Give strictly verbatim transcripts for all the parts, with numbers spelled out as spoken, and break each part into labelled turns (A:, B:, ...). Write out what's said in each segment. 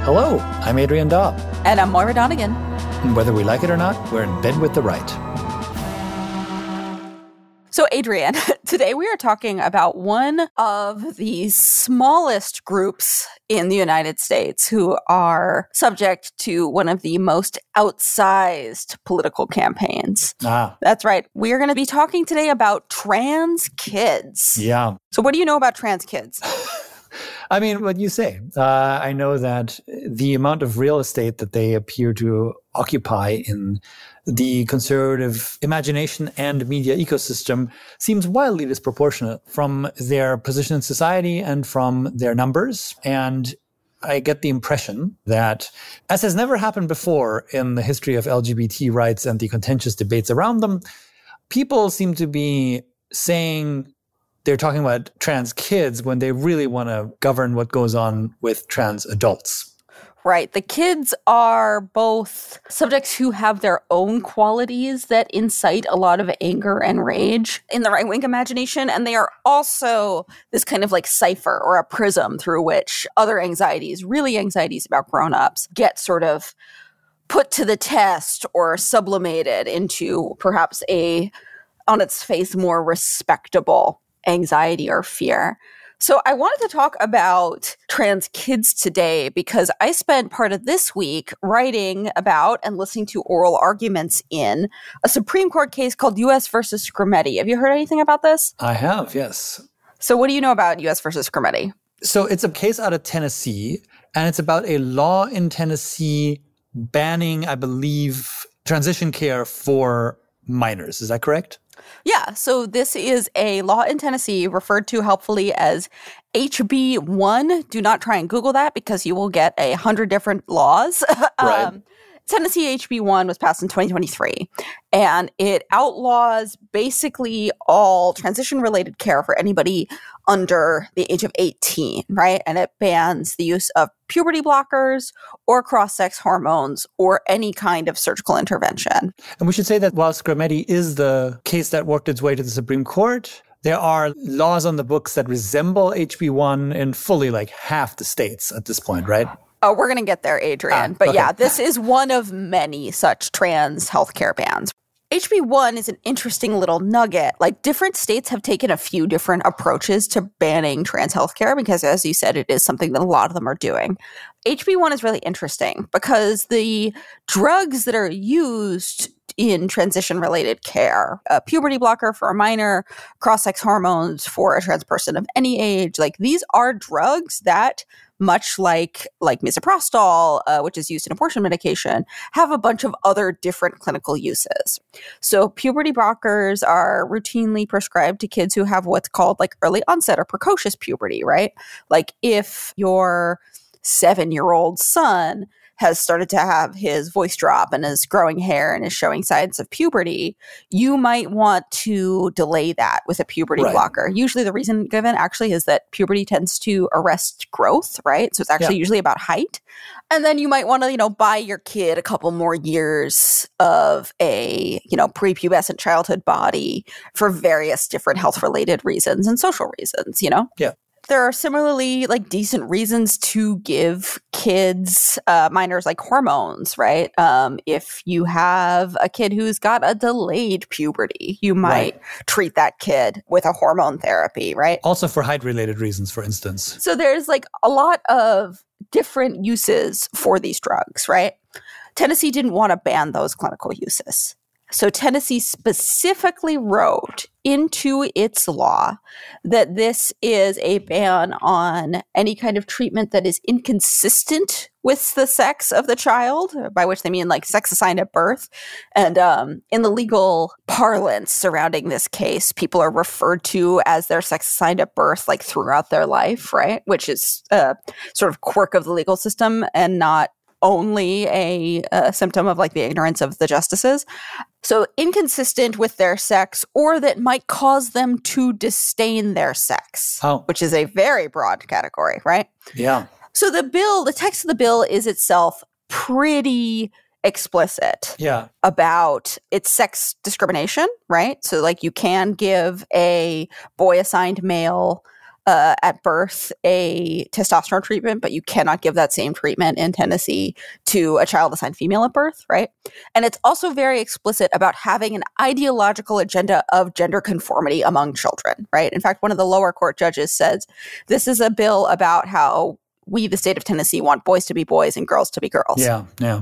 A: Hello, I'm Adrian Daub.
B: And I'm Moira Donegan.
A: And whether we like it or not, we're in bed with the right.
B: So, Adrian, today we are talking about one of the smallest groups in the United States who are subject to one of the most outsized political campaigns.
A: Ah.
B: That's right. We are going to be talking today about trans kids.
A: Yeah.
B: So what do you know about trans kids?
A: I mean, what you say. Uh, I know that the amount of real estate that they appear to occupy in the conservative imagination and media ecosystem seems wildly disproportionate from their position in society and from their numbers. And I get the impression that, as has never happened before in the history of L G B T rights and the contentious debates around them, people seem to be saying they're talking about trans kids when they really want to govern what goes on with trans adults.
B: Right. The kids are both subjects who have their own qualities that incite a lot of anger and rage in the right-wing imagination. And they are also this kind of like cipher or a prism through which other anxieties, really anxieties about grown-ups, get sort of put to the test or sublimated into perhaps a, on its face, more respectable anxiety or fear. So I wanted to talk about trans kids today because I spent part of this week writing about and listening to oral arguments in a Supreme Court case called U S versus Skrmetti. Have you heard anything about this?
A: I have, yes.
B: So what do you know about U S versus Skrmetti?
A: So it's a case out of Tennessee, and it's about a law in Tennessee banning, I believe, transition care for minors. Is that correct?
B: Yeah, so this is a law in Tennessee referred to helpfully as H B one. Do not try and Google that because you will get a hundred different laws.
A: Right.
B: um, Tennessee H B one was passed in twenty twenty-three, and it outlaws basically all transition-related care for anybody under the age of eighteen, right? And it bans the use of puberty blockers or cross-sex hormones or any kind of surgical intervention.
A: And we should say that while Skrmetti is the case that worked its way to the Supreme Court, there are laws on the books that resemble H B one in fully like half the states at this point, right?
B: Oh, we're going to get there, Adrian.
A: Ah,
B: but
A: okay.
B: yeah, this is one of many such trans healthcare bans. H B one is an interesting little nugget. Like, different states have taken a few different approaches to banning trans healthcare because, as you said, it is something that a lot of them are doing. H B one is really interesting because the drugs that are used in transition-related care, a puberty blocker for a minor, cross-sex hormones for a trans person of any age, like these are drugs that, much like like misoprostol, uh, which is used in abortion medication, have a bunch of other different clinical uses. So puberty blockers are routinely prescribed to kids who have what's called like early onset or precocious puberty, right? Like if your seven-year-old son has started to have his voice drop and is growing hair and is showing signs of puberty, you might want to delay that with a puberty
A: Right.
B: blocker. Usually the reason given actually is that puberty tends to arrest growth, right? So it's actually
A: Yeah.
B: usually about height. And then you might want to, you know, buy your kid a couple more years of a, you know, prepubescent childhood body for various different health-related reasons and social reasons, you know?
A: Yeah.
B: There are similarly like decent reasons to give kids, uh, minors, like hormones, right? Um, if you have a kid who's got a delayed puberty, you might
A: Right.
B: treat that kid with a hormone therapy, right?
A: Also for height-related reasons, for instance.
B: So there's like a lot of different uses for these drugs, right? Tennessee didn't want to ban those clinical uses. So Tennessee specifically wrote into its law that this is a ban on any kind of treatment that is inconsistent with the sex of the child, by which they mean like sex assigned at birth. And um, in the legal parlance surrounding this case, people are referred to as their sex assigned at birth like throughout their life, right? Which is a sort of quirk of the legal system and not only a, a symptom of like the ignorance of the justices. So inconsistent with their sex, or that might cause them to disdain their sex,
A: Oh.
B: which is a very broad category, right?
A: Yeah.
B: So the bill, the text of the bill is itself pretty explicit
A: Yeah.
B: about its sex discrimination, right? So like you can give a boy assigned male uh, at birth a testosterone treatment, but you cannot give that same treatment in Tennessee to a child assigned female at birth, right? And it's also very explicit about having an ideological agenda of gender conformity among children, right? In fact, one of the lower court judges says, this is a bill about how we, the state of Tennessee, want boys to be boys and girls to be girls.
A: Yeah, yeah.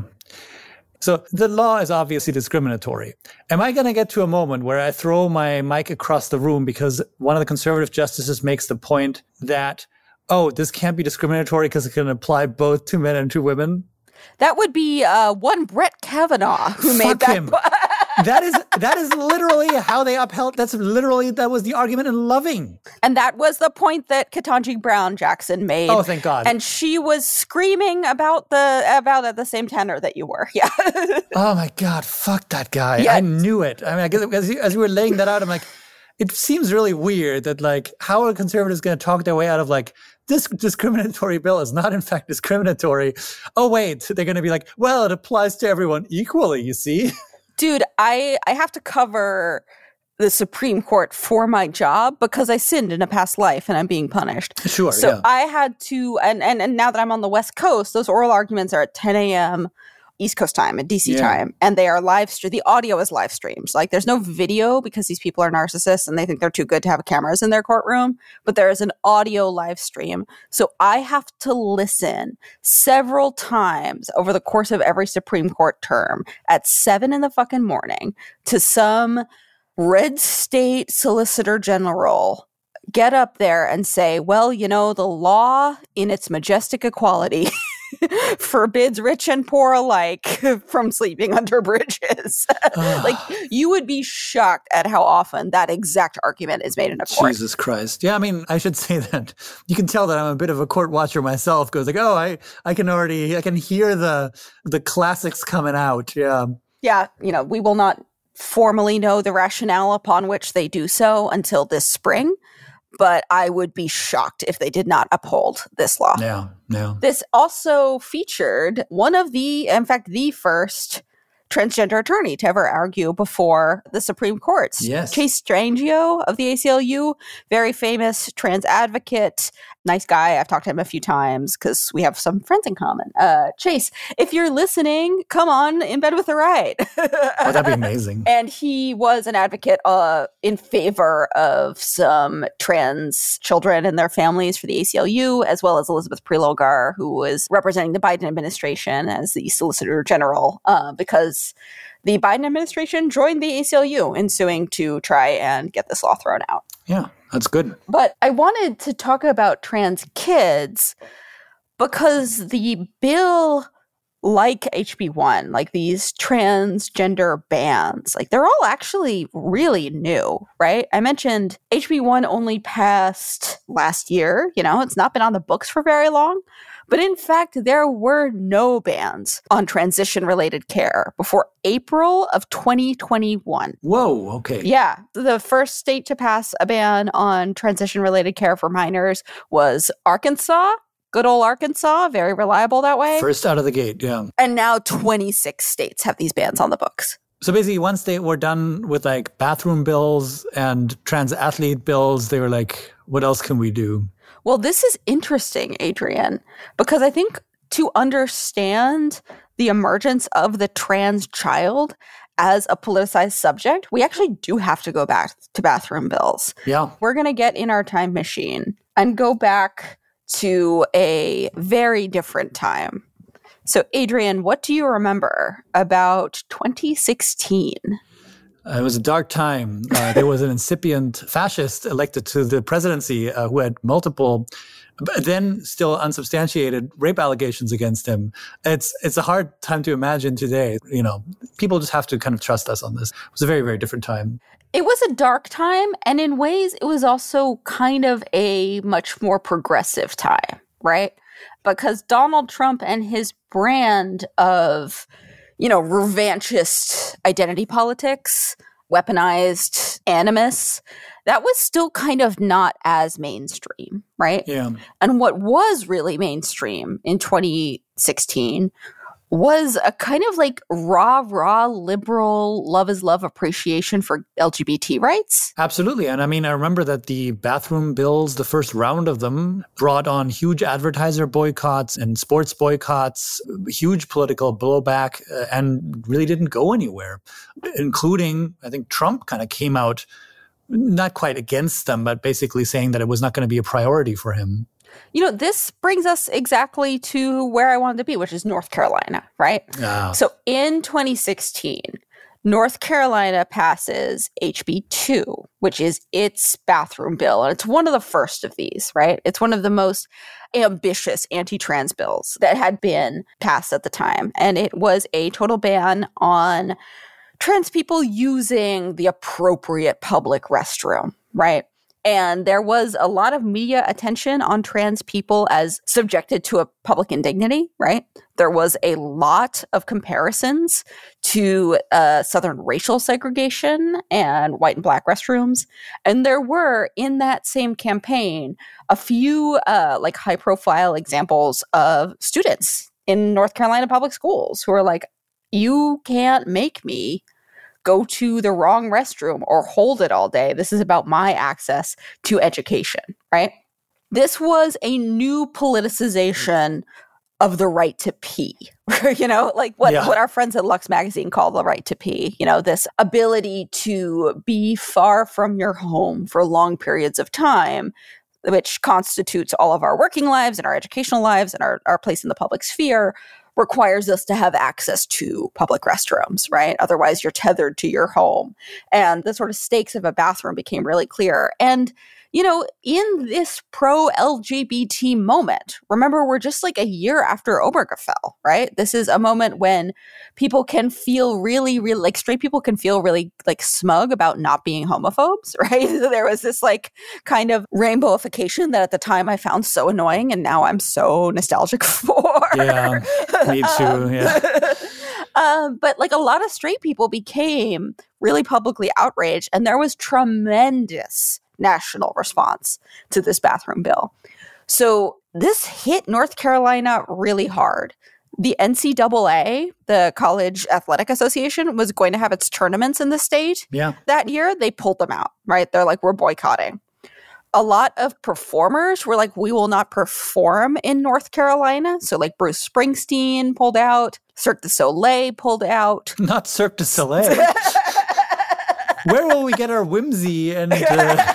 A: So the law is obviously discriminatory. Am I going to get to a moment where I throw my mic across the room because one of the conservative justices makes the point that, oh, this can't be discriminatory because it can apply both to men and to women?
B: That would be uh, one Brett Kavanaugh who
A: Fuck
B: made that.
A: Him. that is that is literally how they upheld. That's literally that was the argument in Loving,
B: and that was the point that Ketanji Brown Jackson made.
A: Oh, thank God!
B: And she was screaming about the about at the same tenor that you were. Yeah.
A: Oh my God! Fuck that guy!
B: Yes.
A: I knew it. I mean, I guess as you, as you were laying that out, I'm like, it seems really weird that like how are conservatives going to talk their way out of like this discriminatory bill is not in fact discriminatory. Oh wait, they're going to be like, well, it applies to everyone equally. You see.
B: Dude, I, I have to cover the Supreme Court for my job because I sinned in a past life and I'm being punished.
A: Sure,
B: So
A: yeah.
B: I had to, and, and, and now that I'm on the West Coast, those oral arguments are at ten a.m. East Coast time and D C
A: Yeah.
B: time, and they are live streamed. The audio is live streamed. Like there's no video because these people are narcissists and they think they're too good to have cameras in their courtroom, but there is an audio live stream. So I have to listen several times over the course of every Supreme Court term at seven in the fucking morning to some red state solicitor general get up there and say, well, you know, the law in its majestic equality forbids rich and poor alike from sleeping under bridges. Like, you would be shocked at how often that exact argument is made in a court.
A: Jesus Christ. Yeah, I mean, I should say that you can tell that I'm a bit of a court watcher myself. Goes like, oh, I, I can already, I can hear the the classics coming out. Yeah.
B: Yeah, you know, we will not formally know the rationale upon which they do so until this spring. But I would be shocked if they did not uphold this law.
A: Yeah, yeah.
B: This also featured one of the, in fact, the first transgender attorney to ever argue before the Supreme Court.
A: Yes.
B: Chase Strangio of the A C L U, very famous trans advocate, nice guy. I've talked to him a few times because we have some friends in common. Uh, Chase, if you're listening, come on In Bed with the Right.
A: Oh, that'd be amazing.
B: And he was an advocate uh, in favor of some trans children and their families for the A C L U, as well as Elizabeth Prelogar, who was representing the Biden administration as the Solicitor General, uh, because the Biden administration joined the A C L U in suing to try and get this law thrown out.
A: Yeah, that's good.
B: But I wanted to talk about trans kids because the bill, like H B one, like these transgender bans, like they're all actually really new, right? I mentioned H B one only passed last year. You know, it's not been on the books for very long. But in fact, there were no bans on transition-related care before April of twenty twenty-one.
A: Whoa, okay.
B: Yeah. The first state to pass a ban on transition-related care for minors was Arkansas. Good old Arkansas, very reliable that way.
A: First out of the gate, yeah.
B: And now twenty-six states have these bans on the books.
A: So basically, once they were done with like bathroom bills and trans athlete bills, they were like, what else can we do?
B: Well, this is interesting, Adrian, because I think to understand the emergence of the trans child as a politicized subject, we actually do have to go back to bathroom bills.
A: Yeah.
B: We're going to get in our time machine and go back to a very different time. So, Adrian, what do you remember about twenty sixteen?
A: Uh, it was a dark time. Uh, there was an incipient fascist elected to the presidency uh, who had multiple, but then still unsubstantiated rape allegations against him. It's it's a hard time to imagine today. You know, people just have to kind of trust us on this. It was a very, very different time.
B: It was a dark time, and in ways, it was also kind of a much more progressive time, right? Because Donald Trump and his brand of, you know, revanchist identity politics, weaponized animus, that was still kind of not as mainstream, right?
A: Yeah.
B: And what was really mainstream in twenty sixteen was a kind of like raw, raw liberal love is love appreciation for L G B T rights.
A: Absolutely. And I mean, I remember that the bathroom bills, the first round of them, brought on huge advertiser boycotts and sports boycotts, huge political blowback, uh, and really didn't go anywhere, including, I think Trump kind of came out not quite against them, but basically saying that it was not going to be a priority for him.
B: You know, this brings us exactly to where I wanted to be, which is North Carolina, right?
A: Oh.
B: So in twenty sixteen, North Carolina passes H B two, which is its bathroom bill. And it's one of the first of these, right? It's one of the most ambitious anti-trans bills that had been passed at the time. And it was a total ban on trans people using the appropriate public restroom, right? And there was a lot of media attention on trans people as subjected to a public indignity, right? There was a lot of comparisons to uh, Southern racial segregation and white and black restrooms. And there were, in that same campaign, a few uh, like high-profile examples of students in North Carolina public schools who are like, you can't make me go to the wrong restroom or hold it all day. This is about my access to education, right? This was a new politicization of the right to pee, you know, like what, yeah. what our friends at Lux Magazine call the right to pee, you know, this ability to be far from your home for long periods of time, which constitutes all of our working lives and our educational lives and our, our place in the public sphere, requires us to have access to public restrooms, right? Otherwise, you're tethered to your home. And the sort of stakes of a bathroom became really clear. And, you know, in this pro-L G B T moment, remember, we're just like a year after Obergefell, right? This is a moment when people can feel really, really, like straight people can feel really like smug about not being homophobes, right? So there was this like kind of rainbowification that at the time I found so annoying and now I'm so nostalgic for.
A: Yeah, me too, yeah.
B: um, but like a lot of straight people became really publicly outraged, and there was tremendous national response to this bathroom bill. So this hit North Carolina really hard. The N C double A, the College Athletic Association, was going to have its tournaments in the state
A: yeah.
B: that year. They pulled them out, right? They're like, we're boycotting. A lot of performers were like, we will not perform in North Carolina. So like Bruce Springsteen pulled out, Cirque du Soleil pulled out.
A: Not Cirque du Soleil. Where will we get our whimsy and uh,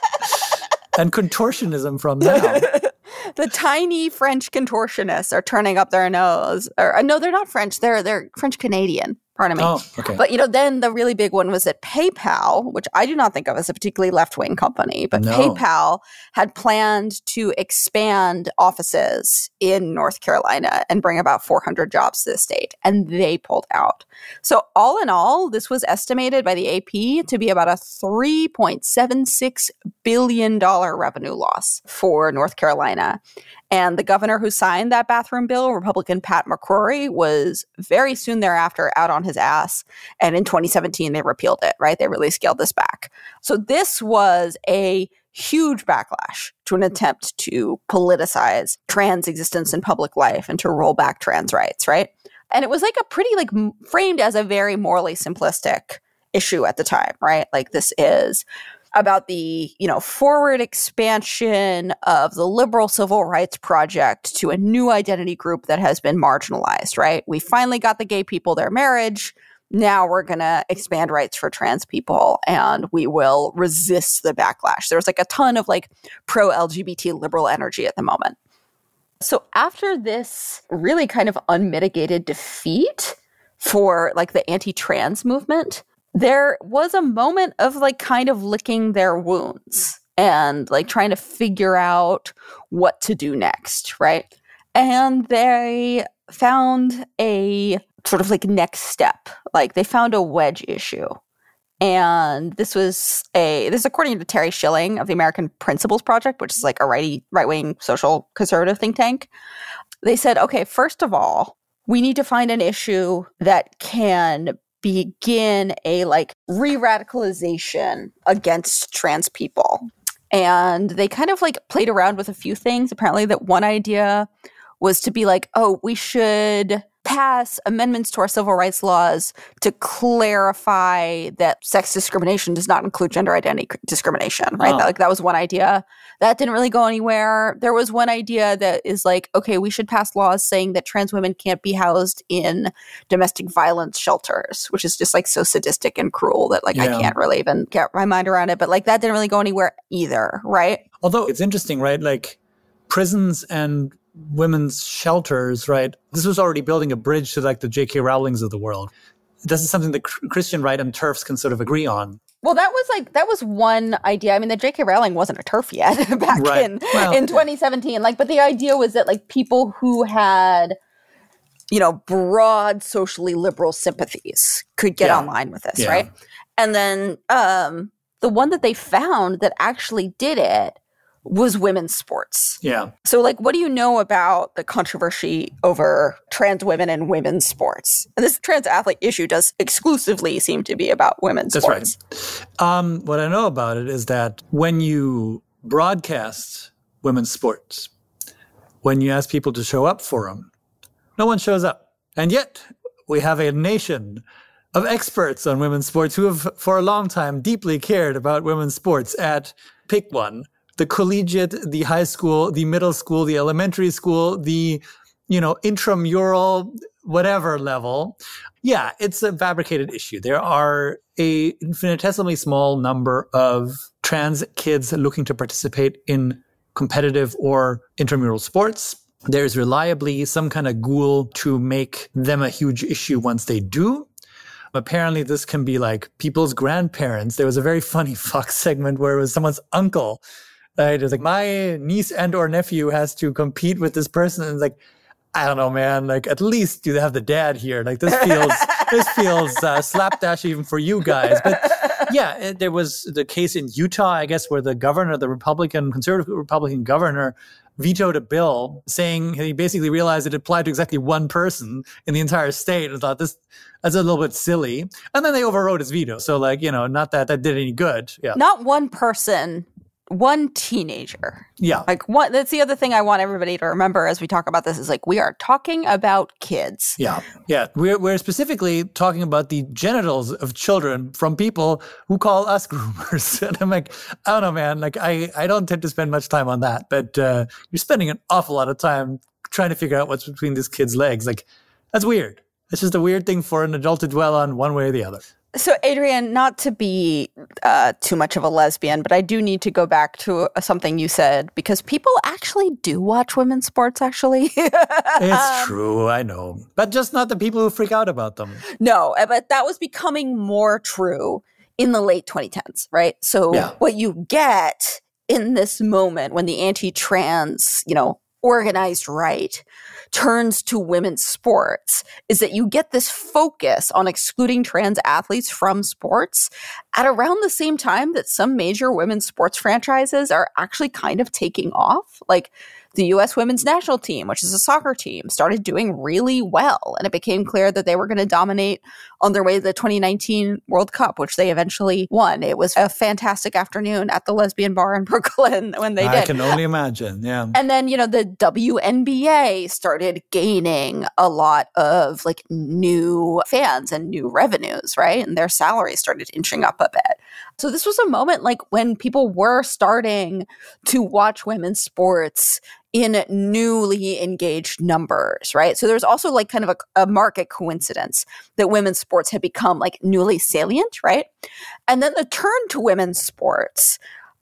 A: and contortionism from now?
B: The tiny French contortionists are turning up their nose. Or uh, no, they're not French. They're they're French Canadian. Pardon me.
A: Oh, okay.
B: But, you know, then the really big one was that PayPal, which I do not think of as a particularly left-wing company, but
A: no.
B: PayPal had planned to expand offices in North Carolina and bring about four hundred jobs to the state, and they pulled out. So all in all, this was estimated by the A P to be about a three point seven six billion dollars revenue loss for North Carolina. And the governor who signed that bathroom bill, Republican Pat McCrory, was very soon thereafter out on his ass. And in twenty seventeen, they repealed it, right? They really scaled this back. So this was a huge backlash to an attempt to politicize trans existence in public life and to roll back trans rights, right? And it was like a pretty, like, m- framed as a very morally simplistic issue at the time, right? Like, this is about the, you know, forward expansion of the liberal civil rights project to a new identity group that has been marginalized, right? We finally got the gay people their marriage. Now we're going to expand rights for trans people, and we will resist the backlash. There's like a ton of like pro-L G B T liberal energy at the moment. So after this really kind of unmitigated defeat for like the anti-trans movement, there was a moment of like kind of licking their wounds and like trying to figure out what to do next, right? And they found a sort of like next step. Like they found a wedge issue. And this was a, this is according to Terry Schilling of the American Principles Project, which is like a righty, right-wing social conservative think tank. They said, okay, first of all, we need to find an issue that can begin a like re-radicalization against trans people. And they kind of like played around with a few things. Apparently that one idea was to be like, oh, we should pass amendments to our civil rights laws to clarify that sex discrimination does not include gender identity discrimination, right?
A: Oh.
B: That, like that was one idea. That didn't really go anywhere. There was one idea that is like, okay, we should pass laws saying that trans women can't be housed in domestic violence shelters, which is just like so sadistic and cruel that like
A: Yeah.
B: I can't really even get my mind around it. But like that didn't really go anywhere either, right?
A: Although it's interesting, right? Like prisons and women's shelters, right? This was already building a bridge to like the J K Rowlings of the world. This is something that Christian right and TERFs can sort of agree on.
B: Well, that was like, that was one idea. I mean, the J K Rowling wasn't a TERF yet back
A: Right.
B: in,
A: Well,
B: in twenty seventeen. Like, but the idea was that like people who had, you know, broad socially liberal sympathies could get
A: Yeah.
B: online with this,
A: Yeah.
B: right? And then um, the one that they found that actually did it was women's sports.
A: Yeah.
B: So, like, what do you know about the controversy over trans women and women's sports? And this trans athlete issue does exclusively seem to be about women's
A: That's
B: sports.
A: right. Um, what I know about it is that when you broadcast women's sports, when you ask people to show up for them, no one shows up. And yet we have a nation of experts on women's sports who have for a long time deeply cared about women's sports at, pick one, the collegiate, the high school, the middle school, the elementary school, the, you know, intramural, whatever level. Yeah, it's a fabricated issue. There are a infinitesimally small number of trans kids looking to participate in competitive or intramural sports. There's reliably some kind of ghoul to make them a huge issue once they do. Apparently, this can be like people's grandparents. There was a very funny Fox segment where it was someone's uncle. Right? It was like, my niece and or nephew has to compete with this person. And it's like, I don't know, man. Like, at least you have the dad here. Like, this feels this feels uh, slapdash even for you guys. But yeah, it, there was the case in Utah, I guess, where the governor, the Republican, conservative Republican governor, vetoed a bill saying he basically realized it applied to exactly one person in the entire state and thought this that's a little bit silly. And then they overrode his veto. So, like, you know, not that that did any good. Yeah.
B: Not one person. One teenager.
A: Yeah.
B: Like what that's the other thing I want everybody to remember as we talk about this is like we are talking about kids.
A: Yeah. Yeah. We're we're specifically talking about the genitals of children from people who call us groomers. And I'm like, I don't know, man. Like I, I don't tend to spend much time on that, but uh, you're spending an awful lot of time trying to figure out what's between this kid's legs. Like that's weird. It's just a weird thing for an adult to dwell on one way or the other.
B: So, Adrian, not to be uh, too much of a lesbian, but I do need to go back to uh, something you said, because people actually do watch women's sports, actually.
A: It's true, I know. But just not the people who freak out about them.
B: No, but that was becoming more true in the late twenty tens, right? So
A: Yeah.
B: what you get in this moment when the anti-trans, you know, organized right turns to women's sports is that you get this focus on excluding trans athletes from sports at around the same time that some major women's sports franchises are actually kind of taking off. Like the U S women's national team, which is a soccer team, started doing really well. And it became clear that they were going to dominate on their way to the twenty nineteen World Cup, which they eventually won. It was a fantastic afternoon at the lesbian bar in Brooklyn when they
A: I
B: did.
A: I can only imagine, yeah.
B: And then, you know, the W N B A started gaining a lot of like new fans and new revenues, right? And their salaries started inching up a bit. So this was a moment like when people were starting to watch women's sports in newly engaged numbers, right? So there's also like kind of a, a market coincidence that women's sports had become like newly salient, right? And then the turn to women's sports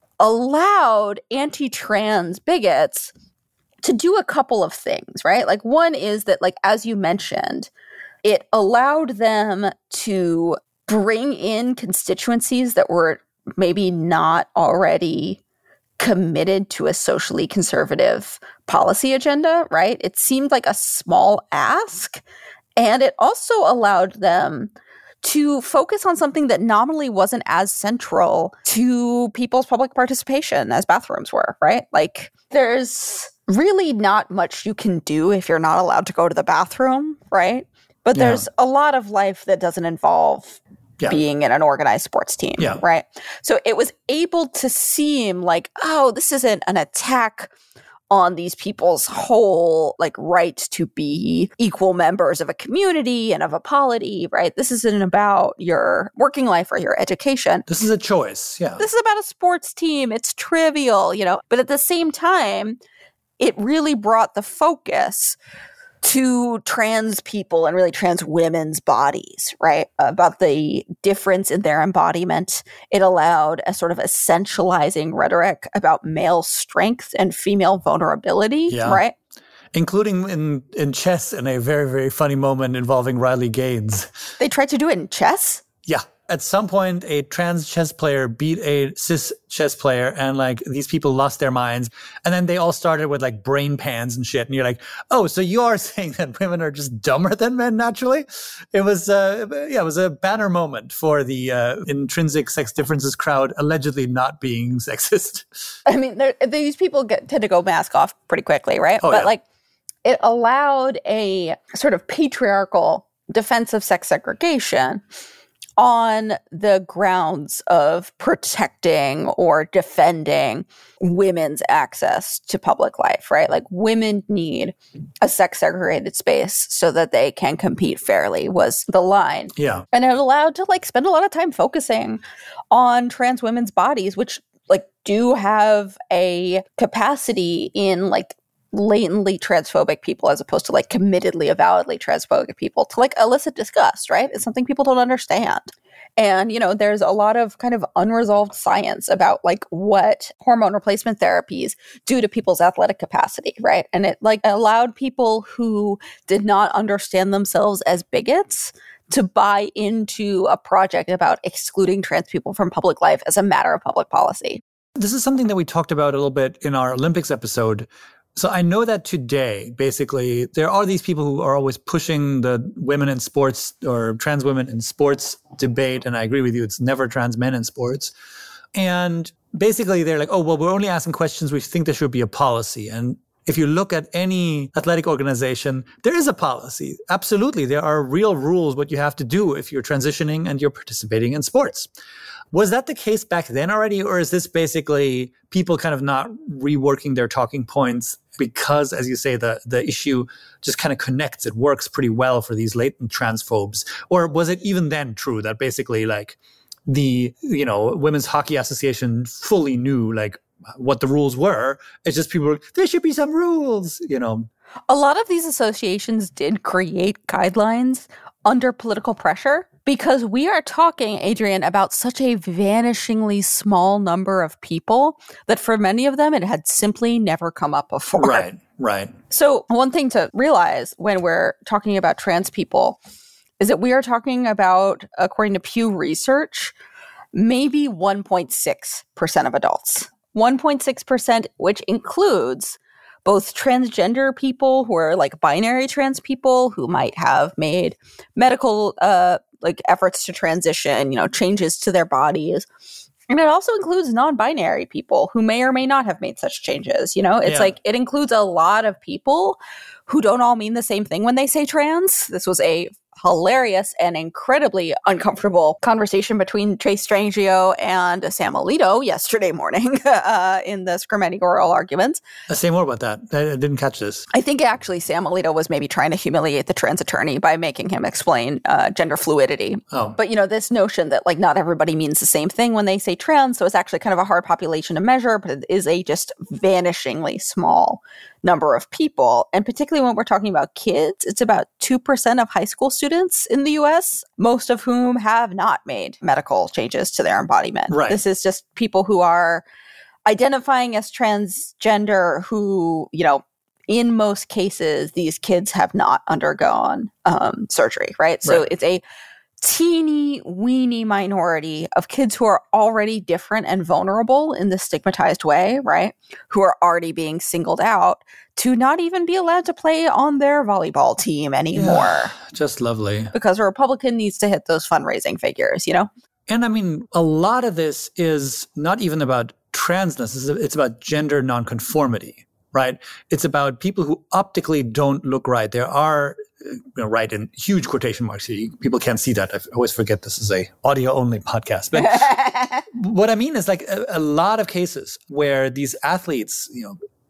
B: allowed anti-trans bigots to do a couple of things, right? Like one is that, like, as you mentioned, it allowed them to bring in constituencies that were maybe not already committed to a socially conservative policy agenda, right? It seemed like a small ask. And it also allowed them to focus on something that nominally wasn't as central to people's public participation as bathrooms were, right? Like, there's really not much you can do if you're not allowed to go to the bathroom, right? But
A: Yeah.
B: there's a lot of life that doesn't involve
A: Yeah.
B: being in an organized sports team,
A: Yeah.
B: right? So it was able to seem like, oh, this isn't an attack on these people's whole like right to be equal members of a community and of a polity, right? This isn't about your working life or your education.
A: This is a choice, yeah.
B: This is about a sports team. It's trivial, you know. But at the same time, it really brought the focus to trans people and really trans women's bodies, right? About the difference in their embodiment. It allowed a sort of essentializing rhetoric about male strength and female vulnerability, yeah. right?
A: Including in, in chess in a very, very funny moment involving Riley Gaines.
B: They tried to do it in chess?
A: Yeah. At some point, a trans chess player beat a cis chess player, and like these people lost their minds. And then they all started with like brain pans and shit. And you're like, oh, so you are saying that women are just dumber than men naturally? It was, uh, yeah, it was a banner moment for the uh, intrinsic sex differences crowd allegedly not being sexist.
B: I mean, these people get, tend to go mask off pretty quickly, right?
A: Oh,
B: but
A: yeah.
B: like, it allowed a sort of patriarchal defense of sex segregation on the grounds of protecting or defending women's access to public life, right? Like women need a sex segregated space so that they can compete fairly was the line.
A: Yeah.
B: And it allowed to like spend a lot of time focusing on trans women's bodies, which like do have a capacity in like latently transphobic people as opposed to like committedly, avowedly transphobic people to like elicit disgust, right? It's something people don't understand. And, you know, there's a lot of kind of unresolved science about like what hormone replacement therapies do to people's athletic capacity, right? And it like allowed people who did not understand themselves as bigots to buy into a project about excluding trans people from public life as a matter of public policy.
A: This is something that we talked about a little bit in our Olympics episode. So I know that today, basically, there are these people who are always pushing the women in sports or trans women in sports debate. And I agree with you, it's never trans men in sports. And basically, they're like, oh, well, we're only asking questions. We think there should be a policy. And if you look at any athletic organization, there is a policy. Absolutely. There are real rules what you have to do if you're transitioning and you're participating in sports. Was that the case back then already? Or is this basically people kind of not reworking their talking points because, as you say, the, the issue just kind of connects. It works pretty well for these latent transphobes. Or was it even then true that basically like the, you know, Women's Hockey Association fully knew like what the rules were? It's just people were, there should be some rules, you know.
B: A lot of these associations did create guidelines under political pressure because we are talking, Adrian, about such a vanishingly small number of people that for many of them, it had simply never come up before.
A: Right, right.
B: So one thing to realize when we're talking about trans people is that we are talking about, according to Pew Research, maybe one point six percent of adults. one point six percent, which includes both transgender people who are like binary trans people who might have made medical uh, like efforts to transition, you know, changes to their bodies. And it also includes non-binary people who may or may not have made such changes. You know, it's yeah. like it includes a lot of people who don't all mean the same thing when they say trans. This was a hilarious and incredibly uncomfortable conversation between Chase Strangio and Sam Alito yesterday morning uh, in the Scrimmatic oral arguments.
A: Let's say more about that. I didn't catch this.
B: I think actually Sam Alito was maybe trying to humiliate the trans attorney by making him explain uh, gender fluidity.
A: Oh.
B: But, you know, this notion that like not everybody means the same thing when they say trans, so it's actually kind of a hard population to measure, but it is a just vanishingly small number of people. And particularly when we're talking about kids, it's about two percent of high school students in the U S, most of whom have not made medical changes to their embodiment.
A: Right.
B: This is just people who are identifying as transgender who, you know, in most cases, these kids have not undergone um, surgery, right? So
A: right.
B: it's a teeny weeny minority of kids who are already different and vulnerable in this stigmatized way, right? Who are already being singled out to not even be allowed to play on their volleyball team anymore.
A: Yeah, just lovely.
B: Because a Republican needs to hit those fundraising figures, you know?
A: And I mean, a lot of this is not even about transness. It's about gender nonconformity, right? It's about people who optically don't look right. There are, you know, right in huge quotation marks here. People can't see that. I always forget this is a audio only podcast. But what I mean is like a, a lot of cases where these athletes, you know,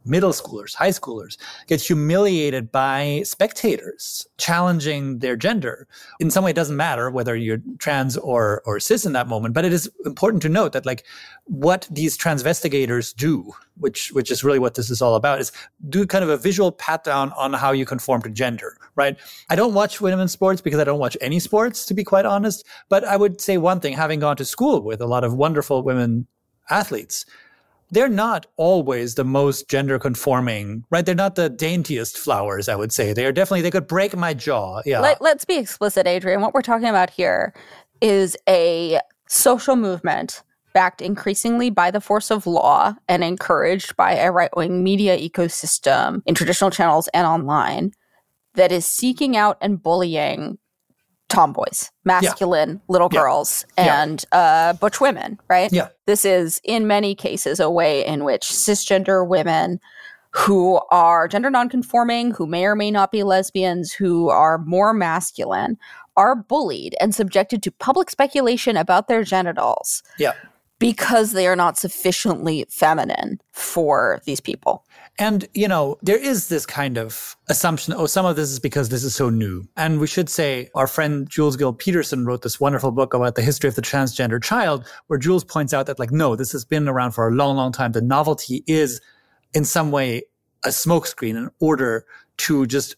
A: middle schoolers, high schoolers get humiliated by spectators challenging their gender. In some way, it doesn't matter whether you're trans or or cis in that moment, but it is important to note that like what these transvestigators do, which which is really what this is all about, is do kind of a visual pat down on how you conform to gender, right? I don't watch women's sports because I don't watch any sports, to be quite honest, but I would say one thing, having gone to school with a lot of wonderful women athletes, they're not always the most gender conforming, right? They're not the daintiest flowers, I would say. They are definitely, they could break my jaw. Yeah.
B: Let, let's be explicit, Adrian. What we're talking about here is a social movement backed increasingly by the force of law and encouraged by a right-wing media ecosystem in traditional channels and online that is seeking out and bullying tomboys, masculine yeah. little
A: yeah.
B: girls, and yeah. uh, butch women, right?
A: Yeah.
B: This is, in many cases, a way in which cisgender women who are gender nonconforming, who may or may not be lesbians, who are more masculine, are bullied and subjected to public speculation about their genitals.
A: Yeah.
B: Because they are not sufficiently feminine for these people.
A: And, you know, there is this kind of assumption, oh, some of this is because this is so new. And we should say our friend Jules Gill Peterson wrote this wonderful book about the history of the transgender child, where Jules points out that, like, no, this has been around for a long, long time. The novelty is in some way a smokescreen in order to just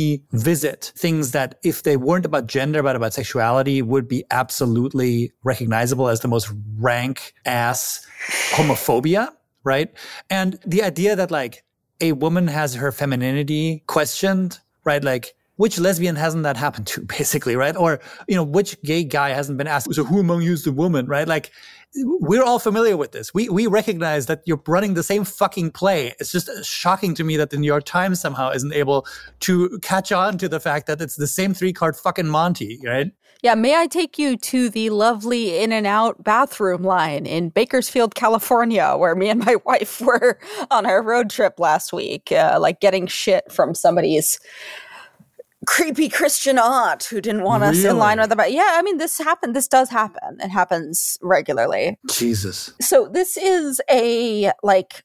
A: revisit things that, if they weren't about gender, but about sexuality, would be absolutely recognizable as the most rank ass homophobia, right? And the idea that like a woman has her femininity questioned, right? Like, which lesbian hasn't that happened to, basically, right? Or, you know, which gay guy hasn't been asked, so who among you is the woman, right? Like, we're all familiar with this. We we recognize that you're running the same fucking play. It's just shocking to me that the New York Times somehow isn't able to catch on to the fact that it's the same three-card fucking Monty, right?
B: Yeah, may I take you to the lovely In-N-Out bathroom line in Bakersfield, California, where me and my wife were on our road trip last week, uh, like getting shit from somebody's creepy Christian aunt who didn't want us
A: Really?
B: in line with the bath. Yeah, I mean, this happened. This does happen. It happens regularly.
A: Jesus.
B: So this is a like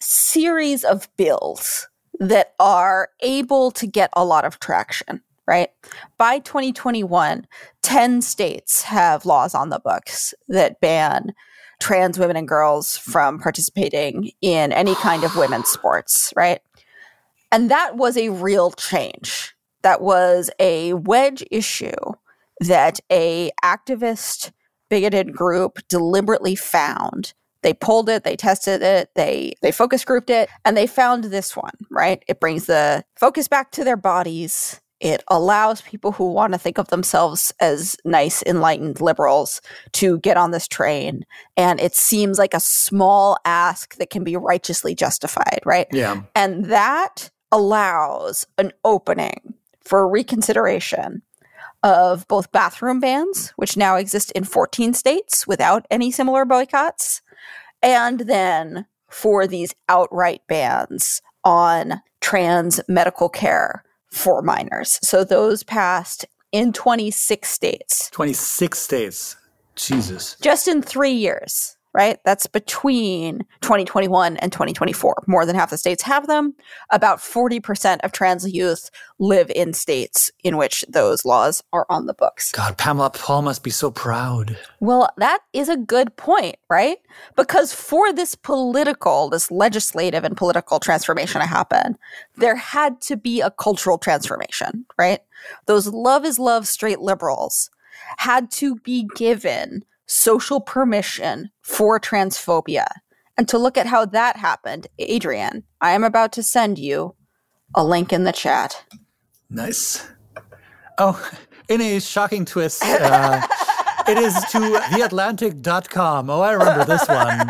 B: series of bills that are able to get a lot of traction, right? By twenty twenty-one, ten states have laws on the books that ban trans women and girls from participating in any kind of women's sports, right? And that was a real change. That was a wedge issue that a activist, bigoted group deliberately found. They pulled it, they tested it, they they focus grouped it, and they found this one, right? It brings the focus back to their bodies. It allows people who want to think of themselves as nice, enlightened liberals to get on this train. And it seems like a small ask that can be righteously justified, right?
A: Yeah.
B: And that allows an opening for reconsideration of both bathroom bans, which now exist in fourteen states without any similar boycotts, and then for these outright bans on trans medical care for minors. So those passed in twenty-six states.
A: twenty-six states. Jesus.
B: Just in three years, right? That's between twenty twenty-one and twenty twenty-four. More than half the states have them. About forty percent of trans youth live in states in which those laws are on the books.
A: God, Pamela Paul must be so proud.
B: Well, that is a good point, right? Because for this political, this legislative and political transformation to happen, there had to be a cultural transformation, right? Those love is love straight liberals had to be given social permission for transphobia. And to look at how that happened, Adrian, I am about to send you a link in the chat.
A: Nice. Oh, in a shocking twist, uh, it is to the atlantic dot com. Oh, I remember this one.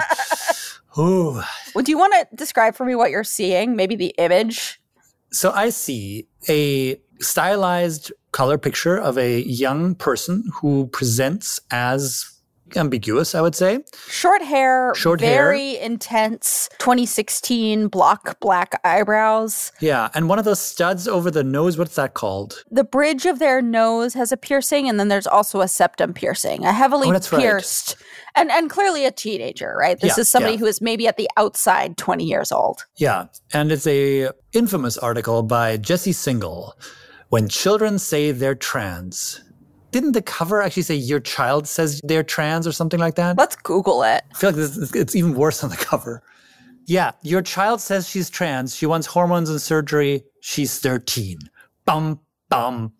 A: Ooh.
B: Well, do you want to describe for me what you're seeing? Maybe the image?
A: So I see a stylized color picture of a young person who presents as ambiguous, I would say.
B: Short hair,
A: Short
B: very
A: hair.
B: intense, twenty sixteen block black eyebrows.
A: Yeah, and one of those studs over the nose, what's that called?
B: The bridge of their nose has a piercing, and then there's also a septum piercing, a heavily
A: Oh, that's right.
B: pierced, and, and clearly a teenager, right? This
A: Yeah,
B: is somebody
A: yeah.
B: who is maybe at the outside twenty years old.
A: Yeah, and it's a infamous article by Jesse Singal, When Children Say They're Trans. Didn't the cover actually say your child says they're trans or something like that?
B: Let's Google it.
A: I feel like this, it's even worse on the cover. Yeah, your child says she's trans. She wants hormones and surgery. She's thirteen. Bum, bum,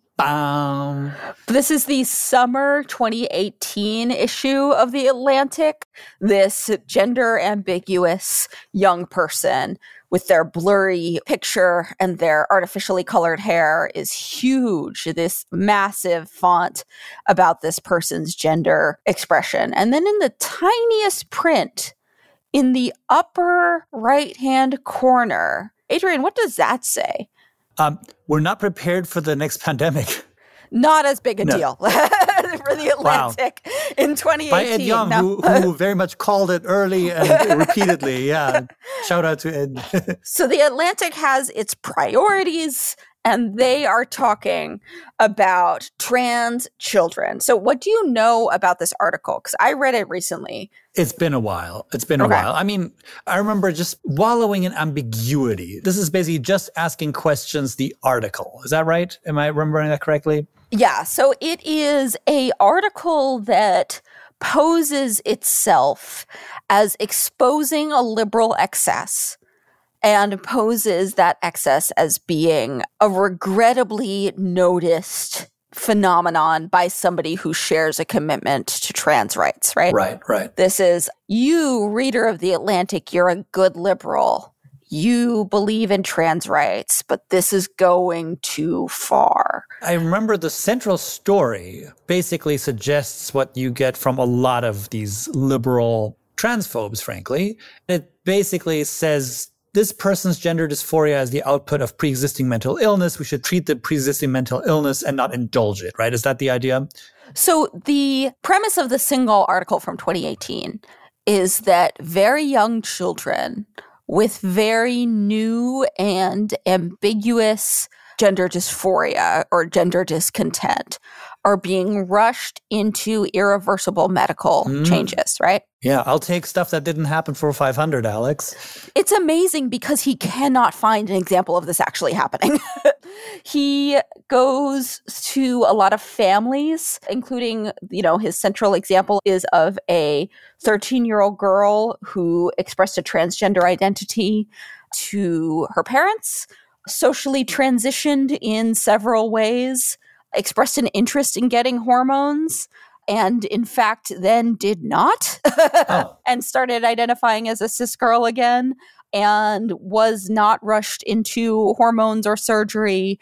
A: bum.
B: This is the summer twenty eighteen issue of The Atlantic. This gender ambiguous young person with their blurry picture and their artificially colored hair is huge. This massive font about this person's gender expression. And then in the tiniest print in the upper right-hand corner, Adrian, what does that say?
A: Um, we're not prepared for the next pandemic.
B: Not as big a
A: No.
B: deal for The Atlantic in twenty eighteen.
A: By Ed Young,
B: No.
A: who, who very much called it early and repeatedly. Yeah, shout out to Ed.
B: So The Atlantic has its priorities, and they are talking about trans children. So what do you know about this article? Because I read it recently.
A: It's been a while. It's been a
B: Okay.
A: while. I mean, I remember just wallowing in ambiguity. This is basically just asking questions, the article. Is that right? Am I remembering that correctly?
B: Yeah, so it is a article that poses itself as exposing a liberal excess and poses that excess as being a regrettably noticed phenomenon by somebody who shares a commitment to trans rights, right?
A: Right, right.
B: This is, you, reader of The Atlantic, you're a good liberal. You believe in trans rights, but this is going too far.
A: I remember the central story basically suggests what you get from a lot of these liberal transphobes, frankly. It basically says this person's gender dysphoria is the output of pre-existing mental illness. We should treat the pre-existing mental illness and not indulge it, right? Is that the idea?
B: So the premise of the Singal article from twenty eighteen is that very young children with very new and ambiguous gender dysphoria or gender discontent are being rushed into irreversible medical
A: Mm.
B: changes, right?
A: Yeah, I'll take stuff that didn't happen for five hundred, Alex.
B: It's amazing because he cannot find an example of this actually happening. He goes to a lot of families, including, you know, his central example is of a thirteen-year-old girl who expressed a transgender identity to her parents, socially transitioned in several ways, expressed an interest in getting hormones, and in fact then did not
A: Oh.
B: and started identifying as a cis girl again and was not rushed into hormones or surgery,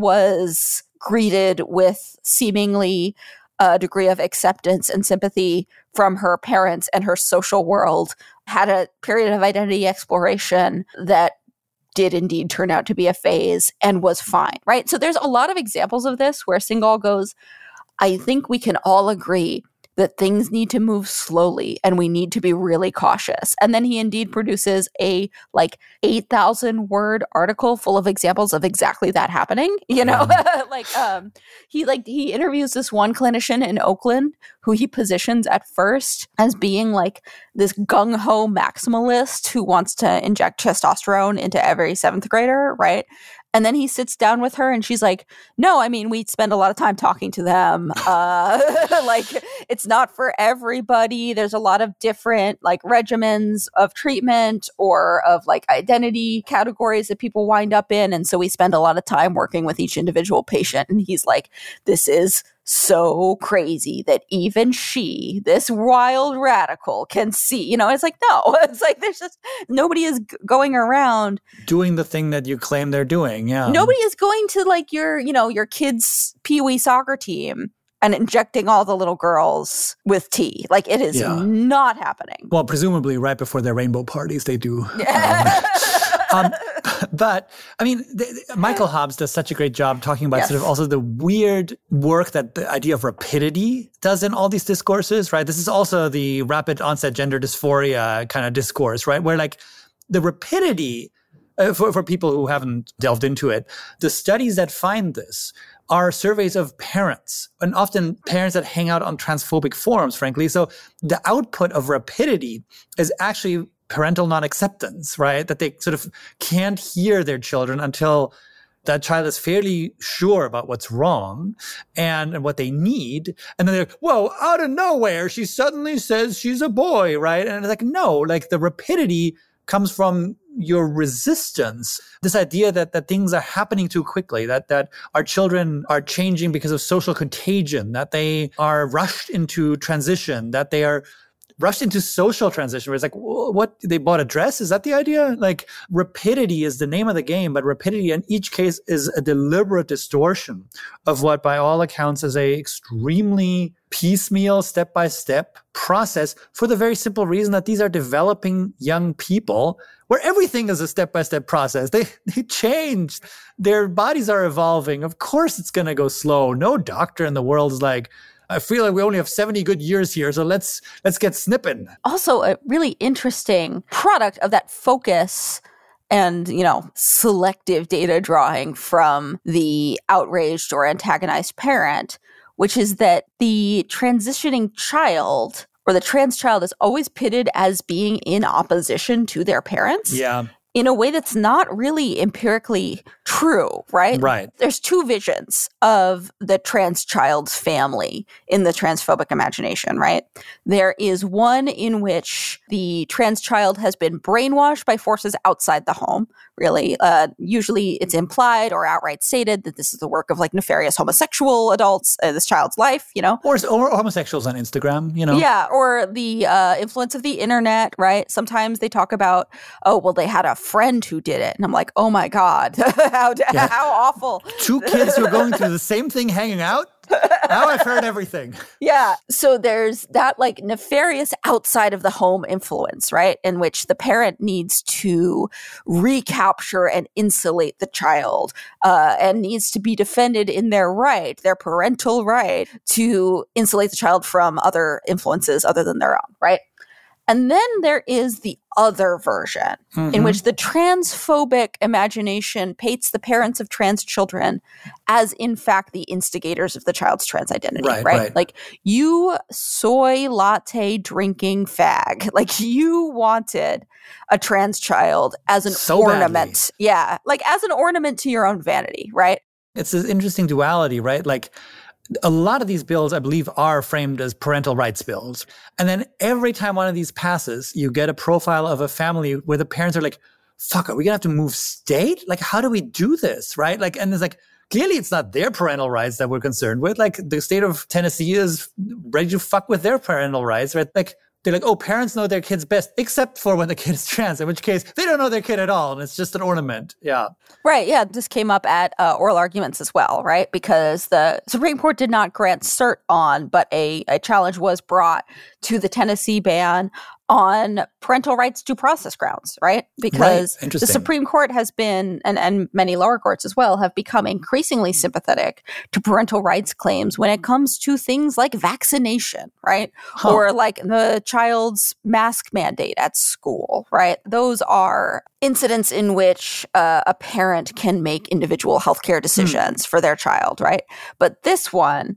B: was greeted with seemingly a degree of acceptance and sympathy from her parents and her social world, had a period of identity exploration that did indeed turn out to be a phase and was fine, right? So there's a lot of examples of this where Singal goes, I think we can all agree that things need to move slowly and we need to be really cautious. And then he indeed produces a like eight thousand word article full of examples of exactly that happening, you know? like um he like he interviews this one clinician in Oakland who he positions at first as being like this gung-ho maximalist who wants to inject testosterone into every seventh grader, right? And then he sits down with her and she's like, no, I mean, we spend a lot of time talking to them. Uh, like, it's not for everybody. There's a lot of different like regimens of treatment or of like identity categories that people wind up in. And so we spend a lot of time working with each individual patient. And he's like, this is so crazy that even she, this wild radical, can see, you know, it's like, no, it's like, there's just, nobody is g- going around.
A: Doing the thing that you claim they're doing, yeah.
B: Nobody is going to like your, you know, your kids' Pee-wee soccer team and injecting all the little girls with tea. Like it is
A: Yeah.
B: not happening.
A: Well, presumably right before their rainbow parties, they do. Um, um, But I mean, the, Michael Hobbs does such a great job talking about yes. sort of also the weird work that the idea of rapidity does in all these discourses, right? This is also the rapid onset gender dysphoria kind of discourse, right? Where like the rapidity, uh, for, for people who haven't delved into it, the studies that find this are surveys of parents, and often parents that hang out on transphobic forums, frankly. So the output of rapidity is actually parental non-acceptance, right? That they sort of can't hear their children until that child is fairly sure about what's wrong and, and what they need. And then they're like, whoa, out of nowhere, she suddenly says she's a boy, right? And it's like, no, like the rapidity comes from your resistance. This idea that, that things are happening too quickly, that, that our children are changing because of social contagion, that they are rushed into transition, that they are rushed into social transition, where it's like, what, they bought a dress? Is that the idea? Like, rapidity is the name of the game, but rapidity in each case is a deliberate distortion of what, by all accounts, is a extremely piecemeal, step-by-step process, for the very simple reason that these are developing young people where everything is a step-by-step process. They, they change. Their bodies are evolving. Of course it's going to go slow. No doctor in the world is like, I feel like we only have seventy good years here, so let's let's get snipping.
B: Also, a really interesting product of that focus and, you know, selective data drawing from the outraged or antagonized parent, which is that the transitioning child or the trans child is always pitted as being in opposition to their parents.
A: Yeah.
B: In a way that's not really empirically true, right?
A: Right.
B: There's two visions of the trans child's family in the transphobic imagination, right? There is one in which the trans child has been brainwashed by forces outside the home, really. Uh, usually it's implied or outright stated that this is the work of like nefarious homosexual adults in this child's life, you know?
A: Or, or homosexuals on Instagram, you know?
B: Yeah, or the uh, influence of the internet, right? Sometimes they talk about, oh, well, they had a friend who did it. And I'm like, oh my God, how, yeah. how awful.
A: Two kids who are going through the same thing hanging out? Now I've heard everything.
B: Yeah. So there's that like nefarious outside of the home influence, right? In which the parent needs to recapture and insulate the child uh, and needs to be defended in their right, their parental right to insulate the child from other influences other than their own, right? And then there is the other version mm-hmm. in which the transphobic imagination paints the parents of trans children as, in fact, the instigators of the child's trans identity,
A: right?
B: right?
A: right.
B: Like, you soy latte drinking fag, like you wanted a trans child as an
A: so
B: ornament.
A: Badly.
B: Yeah, like as an ornament to your own vanity, right?
A: It's an interesting duality, right? Like, a lot of these bills, I believe, are framed as parental rights bills. And then every time one of these passes, you get a profile of a family where the parents are like, fuck, are we going to have to move state? Like, how do we do this, right? Like, and it's like, clearly it's not their parental rights that we're concerned with. Like, the state of Tennessee is ready to fuck with their parental rights, right? Like, they're like, oh, parents know their kids best, except for when the kid is trans, in which case they don't know their kid at all, and it's just an ornament. Yeah.
B: Right. Yeah. This came up at uh, oral arguments as well, right? Because the Supreme Court did not grant cert on, but a, a challenge was brought to the Tennessee ban on parental rights due process grounds, right? Because
A: right.
B: the Supreme Court has been, and, and many lower courts as well, have become increasingly sympathetic to parental rights claims when it comes to things like vaccination, right? Huh. Or like the child's mask mandate at school, right? Those are incidents in which uh, a parent can make individual healthcare decisions hmm. for their child, right? But this one,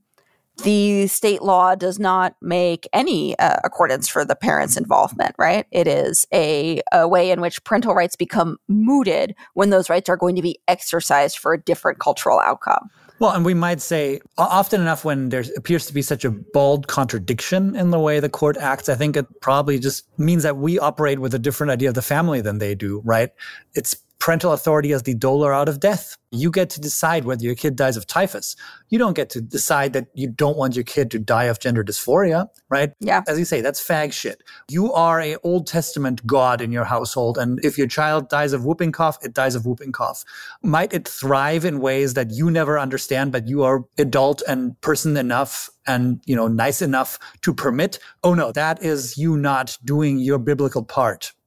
B: the state law does not make any uh, accordance for the parent's involvement, right? It is a, a way in which parental rights become mooted when those rights are going to be exercised for a different cultural outcome.
A: Well, and we might say often enough when there appears to be such a bold contradiction in the way the court acts, I think it probably just means that we operate with a different idea of the family than they do, right? It's parental authority as the doler out of death. You get to decide whether your kid dies of typhus. You don't get to decide that you don't want your kid to die of gender dysphoria, right?
B: Yeah.
A: As you say, that's fag shit. You are a Old Testament God in your household, and if your child dies of whooping cough, it dies of whooping cough. Might it thrive in ways that you never understand, but you are adult and person enough and, you know, nice enough to permit? Oh no, that is you not doing your biblical part.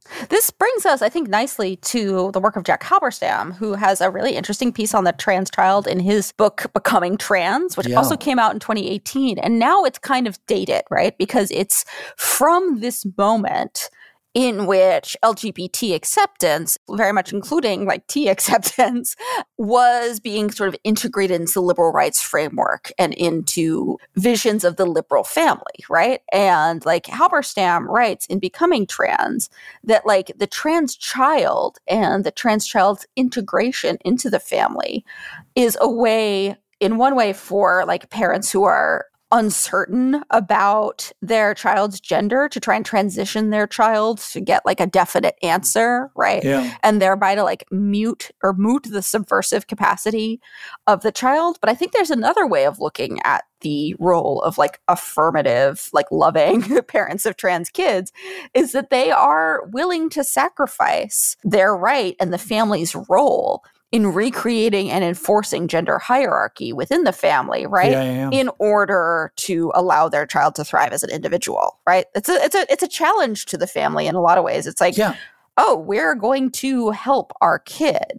B: This brings us, I think, nicely to the work of Jack Halberstam, who has a really interesting piece on the trans child in his book, Becoming Trans, which yeah. also came out in twenty eighteen. And now it's kind of dated, right? Because it's from this moment in which L G B T acceptance, very much including like T acceptance, was being sort of integrated into the liberal rights framework and into visions of the liberal family, right? And like Halberstam writes in Becoming Trans that like the trans child and the trans child's integration into the family is a way, in one way, for like parents who are uncertain about their child's gender to try and transition their child to get like a definite answer, right?
A: Yeah.
B: And thereby to like mute or moot the subversive capacity of the child. But I think there's another way of looking at the role of like affirmative, like loving parents of trans kids, is that they are willing to sacrifice their right and the family's role in recreating and enforcing gender hierarchy within the family, right?
A: Yeah, yeah, yeah.
B: In order to allow their child to thrive as an individual, right? It's a it's a it's a challenge to the family in a lot of ways. It's like,
A: yeah.
B: oh, we're going to help our kid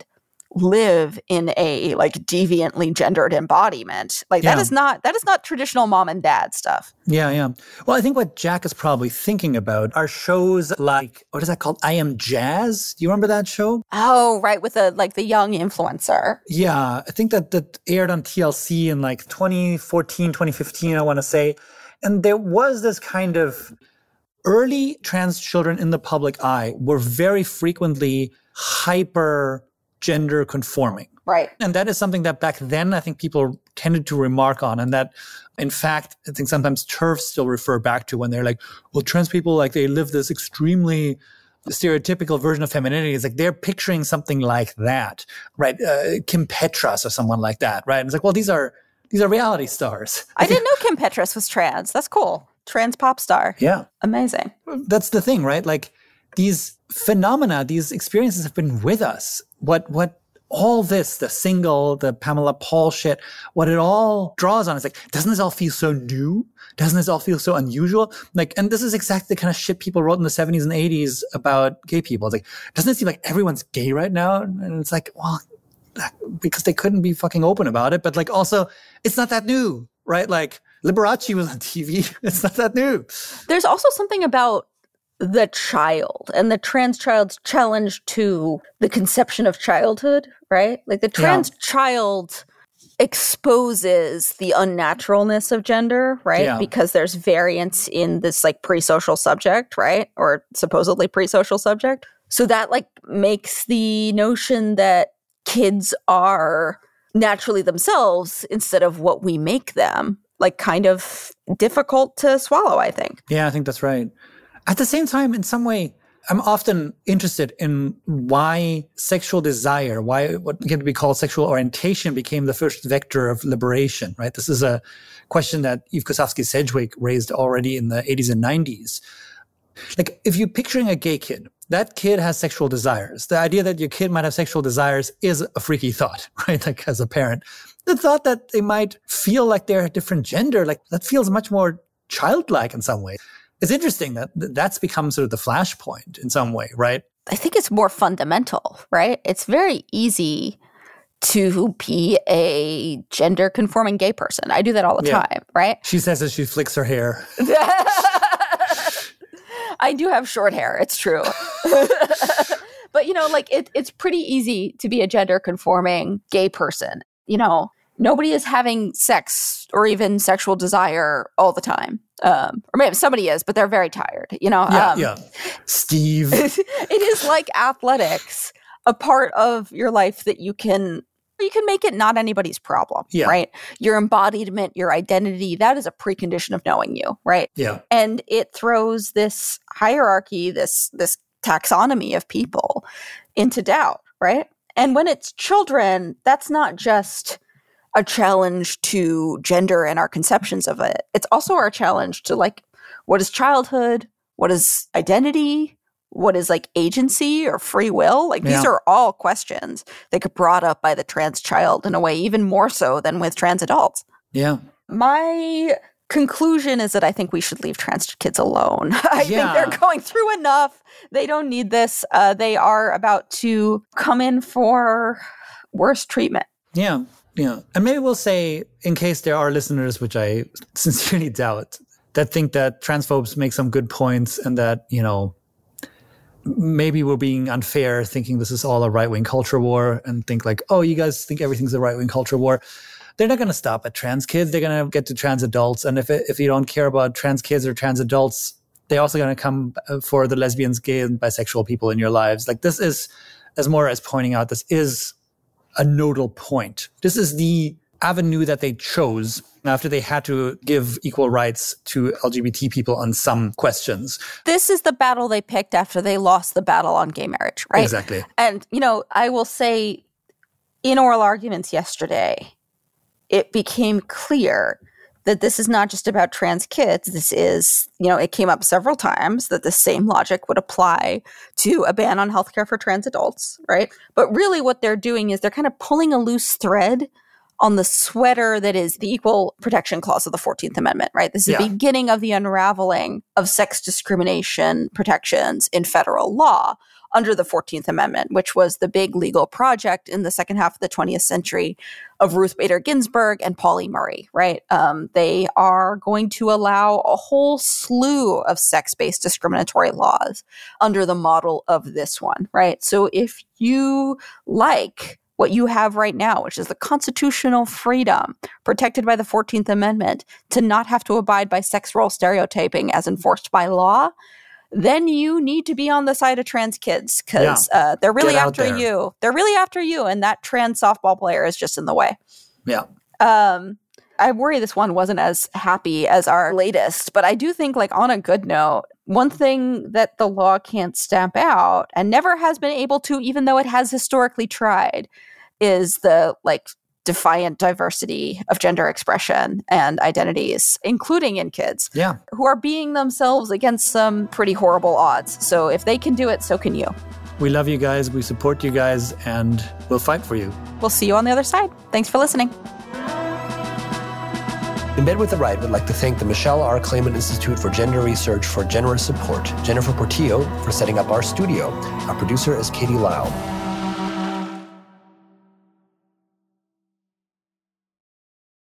B: live in a like deviantly gendered embodiment. Like
A: yeah.
B: that is not that is not traditional mom and dad stuff.
A: Yeah, yeah. Well, I think what Jack is probably thinking about are shows like, what is that called? I Am Jazz. Do you remember that show?
B: Oh, right, with the like the young influencer.
A: Yeah, I think that that aired on T L C in like twenty fourteen, twenty fifteen, I want to say. And there was this kind of early trans children in the public eye were very frequently hyper gender conforming.
B: Right.
A: And that is something that back then I think people tended to remark on, and that in fact I think sometimes TERFs still refer back to when they're like, well, trans people, like they live this extremely stereotypical version of femininity. It's like they're picturing something like that, right? Uh, Kim Petras or someone like that, right? And it's like, well, these are these are reality stars.
B: I didn't know Kim Petras was trans. That's cool. Trans pop star.
A: Yeah.
B: Amazing.
A: That's the thing, right? Like these phenomena, these experiences have been with us. What what all this, the single, the Pamela Paul shit, what it all draws on is like, doesn't this all feel so new? Doesn't this all feel so unusual? Like, and this is exactly the kind of shit people wrote in the seventies and eighties about gay people. It's like, doesn't it seem like everyone's gay right now? And it's like, well, because they couldn't be fucking open about it. But like, also, it's not that new, right? Like, Liberace was on T V. It's not that new.
B: There's also something about the child and the trans child's challenge to the conception of childhood, right? Like the trans yeah. child exposes the unnaturalness of gender, right?
A: Yeah.
B: Because there's variance in this like pre-social subject, right? Or supposedly pre-social subject. So that like makes the notion that kids are naturally themselves instead of what we make them, like kind of difficult to swallow, I think.
A: Yeah, I think that's right. At the same time, in some way, I'm often interested in why sexual desire, why what can be called sexual orientation became the first vector of liberation, right? This is a question that Eve Kosofsky-Sedgwick raised already in the eighties and nineties. Like, if you're picturing a gay kid, that kid has sexual desires. The idea that your kid might have sexual desires is a freaky thought, right? Like, as a parent. The thought that they might feel like they're a different gender, like, that feels much more childlike in some way. It's interesting that that's become sort of the flashpoint in some way, right?
B: I think it's more fundamental, right? It's very easy to be a gender conforming gay person. I do that all the yeah. time, right?
A: She says as she flicks her hair.
B: I do have short hair. It's true. But, you know, like it, it's pretty easy to be a gender conforming gay person. You know, nobody is having sex or even sexual desire all the time. Um, or maybe somebody is, but they're very tired, you know?
A: Yeah,
B: um,
A: yeah. Steve.
B: It is like athletics, a part of your life that you can, you can make it not anybody's problem,
A: yeah.
B: right? Your embodiment, your identity, that is a precondition of knowing you, right?
A: Yeah.
B: And it throws this hierarchy, this, this taxonomy of people into doubt, right? And when it's children, that's not just a challenge to gender and our conceptions of it. It's also our challenge to like, what is childhood? What is identity? What is like agency or free will? Like
A: yeah.
B: these are all questions that get brought up by the trans child in a way even more so than with trans adults.
A: Yeah.
B: My conclusion is that I think we should leave trans kids alone. I
A: Yeah.
B: think they're going through enough. They don't need this. Uh, they are about to come in for worse treatment.
A: Yeah, yeah. And maybe we'll say, in case there are listeners, which I sincerely doubt, that think that transphobes make some good points and that, you know, maybe we're being unfair thinking this is all a right-wing culture war and think like, oh, you guys think everything's a right-wing culture war. They're not going to stop at trans kids. They're going to get to trans adults. And if it, if you don't care about trans kids or trans adults, they're also going to come for the lesbians, gay, and bisexual people in your lives. Like this is, as Maura is pointing out, this is a nodal point. This is the avenue that they chose after they had to give equal rights to L G B T people on some questions.
B: This is the battle they picked after they lost the battle on gay marriage, right?
A: Exactly.
B: And, you know, I will say in oral arguments yesterday, it became clear that this is not just about trans kids. This is, you know, it came up several times that the same logic would apply to a ban on healthcare for trans adults, right? But really what they're doing is they're kind of pulling a loose thread on the sweater that is the Equal Protection Clause of the fourteenth Amendment, right? This is
A: Yeah.
B: the beginning of the unraveling of sex discrimination protections in federal law under the fourteenth Amendment, which was the big legal project in the second half of the twentieth century of Ruth Bader Ginsburg and Pauli Murray, right? Um, they are going to allow a whole slew of sex-based discriminatory laws under the model of this one, right? So if you like what you have right now, which is the constitutional freedom protected by the fourteenth Amendment to not have to abide by sex role stereotyping as enforced by law, then you need to be on the side of trans kids because yeah. uh, they're really
A: Get out
B: after
A: there.
B: you. They're really after you, and that trans softball player is just in the way.
A: Yeah.
B: Um, I worry this one wasn't as happy as our latest, but I do think, like, on a good note, one thing that the law can't stamp out and never has been able to, even though it has historically tried, is the, like, defiant diversity of gender expression and identities, including in kids,
A: Yeah.
B: who are being themselves against some pretty horrible odds. So if they can do it, so can you.
A: We love you guys. We support you guys, and we'll fight for you.
B: We'll see you on the other side. Thanks for listening.
C: In Bed with the Right would like to thank the Michelle R. Clayman Institute for Gender Research for generous support, Jennifer Portillo for setting up our studio. Our producer is Katie Lyle.